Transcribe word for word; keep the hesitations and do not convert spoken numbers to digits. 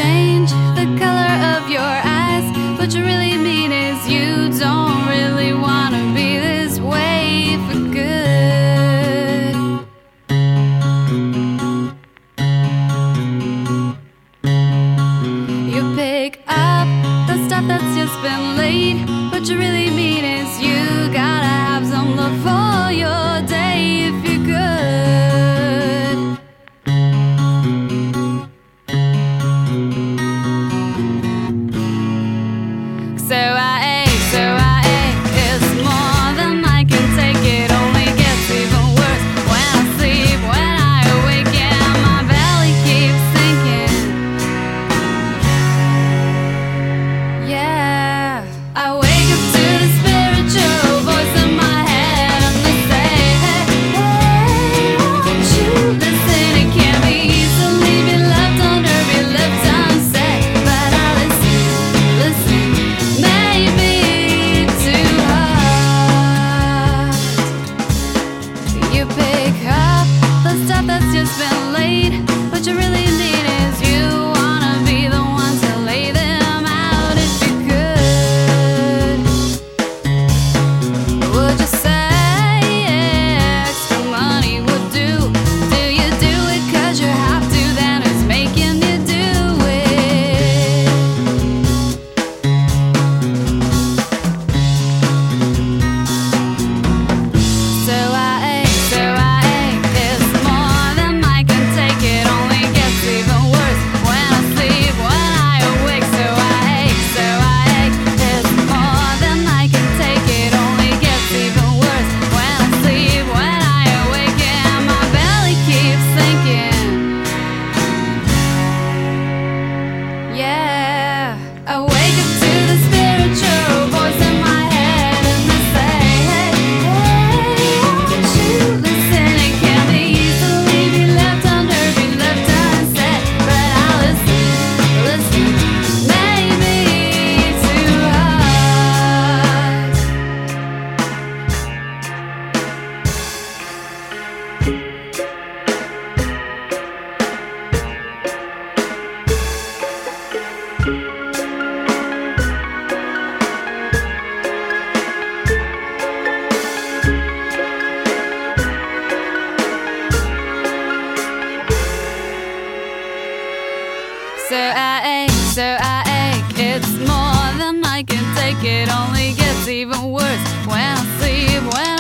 change the color of your eyes. What you really mean is you don't really wanna be this way for good. You pick up the stuff that's just been laid. What you really mean is you gotta have some love for your day if you could. So I ache, so I ache, it's more than I can take. It only gets even worse when I sleep, when I awake, and my belly keeps sinking. Yeah, I wake up to the spiritual voice in my head, and they say, hey, hey, won't you listen? It can't be easily be left under, be left unsaid, but I listen, listen. Maybe too hard. You pick up the stuff that's just been laid. What you really need is you wanna be the one to lay them out if you could. Would you say extra money would do? Do you do it 'cause you have to? Then it's making you do it. So I ache, so I ache, it's more than I can take. It only gets even worse when I sleep, when I awake. So I ache, so I ache, it's more than I can take. It only gets even worse when I sleep, when I awake, and my belly keeps sinking. Yeah, I wake up to the spiritual voice in my head, and they say, hey, hey, won't you listen? It can't be easily be left under, be left unsaid, but I'll listen, listen. Maybe too hard. So I ache, so I ache, it's more than I can take. It only gets even worse when I sleep, when